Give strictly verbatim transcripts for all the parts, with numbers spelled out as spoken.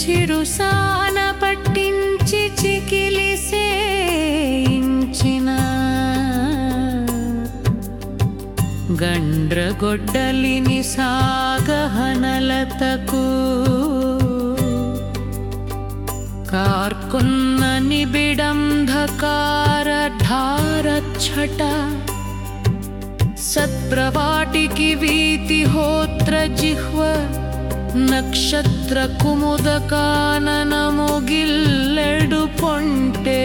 చిరుసాన పట్టించి చికిలిసేయించిన గండ్రగొడ్డలిని సాగహనలతకు కార్కొన్న నిబిడంధకార ధారఛట సత్ప్రవాటికి వీతి హోత్ర జిహ్వ నక్షత్ర కుముదకానన ముగిల్లెడు పొంటే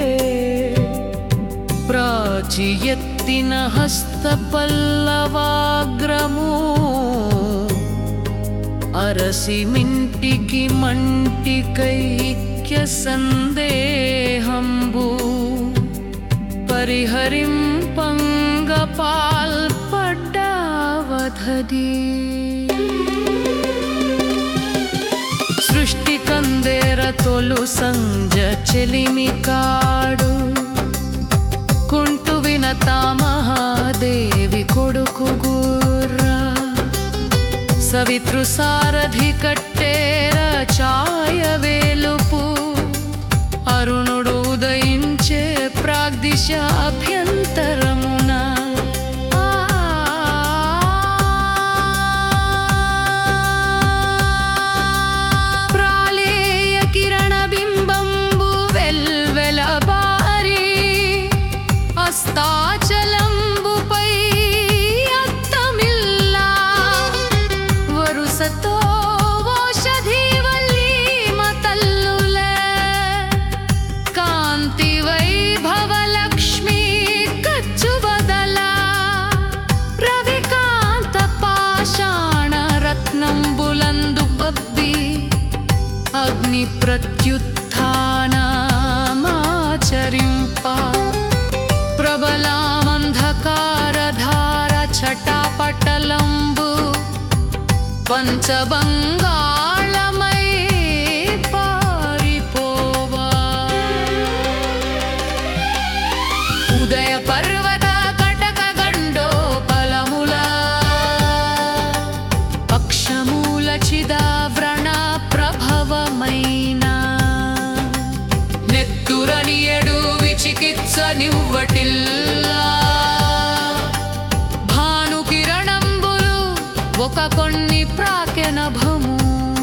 ప్రాచి ఎత్తిన హస్త పల్లవాగ్రము అరసి మింటికి మంటికైక్య సందేహంబు పరిహరింపంగ పాల్పడ్డావధది సృష్టి కందేర తొలు సంజ చెలిమి కాడు కుంటు వినతా మహాదేవి కొడుకు గుర్రా సవితృ సారథి కట్టేర ఛాయ వేలుపు అరుణుడు ఉదయించే ప్రాగ్దిశ అభ్యంతరమున ప్రాళేయ కిరణ బింబంబు వెల్వెల బారి అస్తాచలంబుపై అత్తమిల్లా వరుసతో ఓషధి వల్లి మతల్లుల కాంతి వైభవ లక్ష్మి కచ్చు బదల రవికాంత పాషాణ రత్నంబులందు పబ్బి అగ్ని ప్రత్యుత్థానమాచరింప ప్రబలామంధకార ధార ఛటాపటలంబు పంచబంగాళమై పారిపోవా ఉదయ పర్వత కటక గండోపలముల పక్షమూల చిదావ్రణ ప్రభవమైన నెత్తురని ఎడు విచికిత్స నివ్వటిల్లా భానుకిరణంబులు ఒక కొన్ని ప్రాకెనభము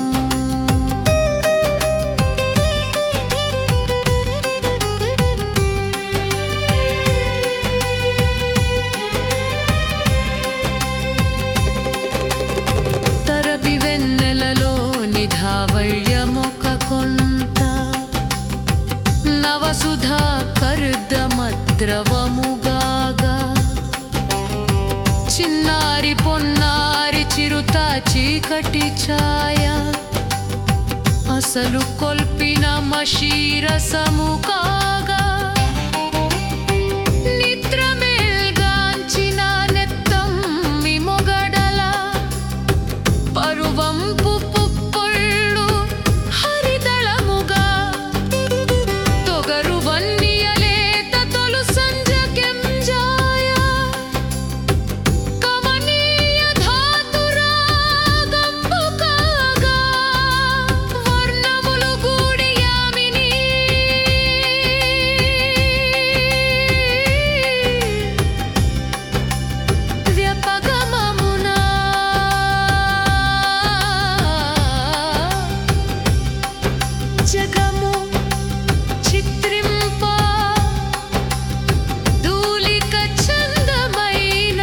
తరపి వెన్నెలలో నిధావళ్యమొక కొంత నవసుధా కర్దమద్రవముగాగా చిన్నారి పొన్నారి చిరుత చీకటి ఛాయ అసలు కొల్పిన మషీరసము కాగా నిద్రమేల్గాంచిన నెత్తమ్మి మొగడల పరువంపు పుప్పొళ్ళు హరిదళముగా తొగరు వన్నియలేత తొలు సంజ కెంజాయ కమనీయ ధాతురాగంబు కాగా వర్ణములు గూడి యామిని వ్యపగమమున జగము చిత్రింప ధూళిక చందమైన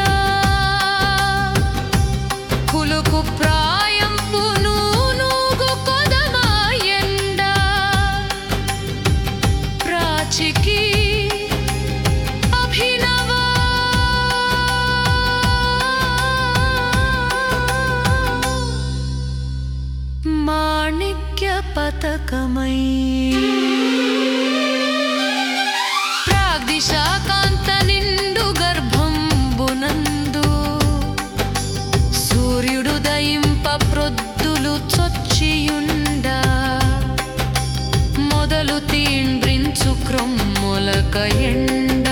కులుకు ప్రాయంపు నూనూగు కొదమాయండ ప్రాచికి అభినవ మాణిక్య పతకమై ప్రాగ్దిశాకాంత నిండు గర్భంబునందు సూర్యుడు దయింప ప్రొద్దులు చొచ్చియుండ మొదలు తీండ్రించు క్రొమ్ములక ఎండ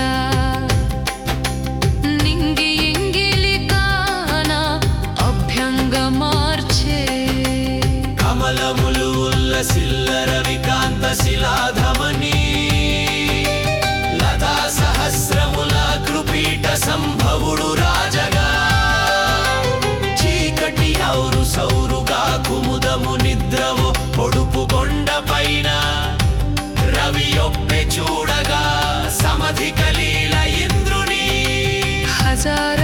నింగి ఇంగిలి కాన అభ్యంగమార్చే కమలములు దిక్కులు ఉల్లసిల్ల రవికాంత శిలాధమని లతా సహస్రముల కృపీట సంభవుడు రాజగా చీకటి ఔరు సౌరుగా కుముదము నిద్రవు పొడుపు కొండ పైన రవి ఒప్పె చూడగా సమధి కలీల ఇంద్రుని హజార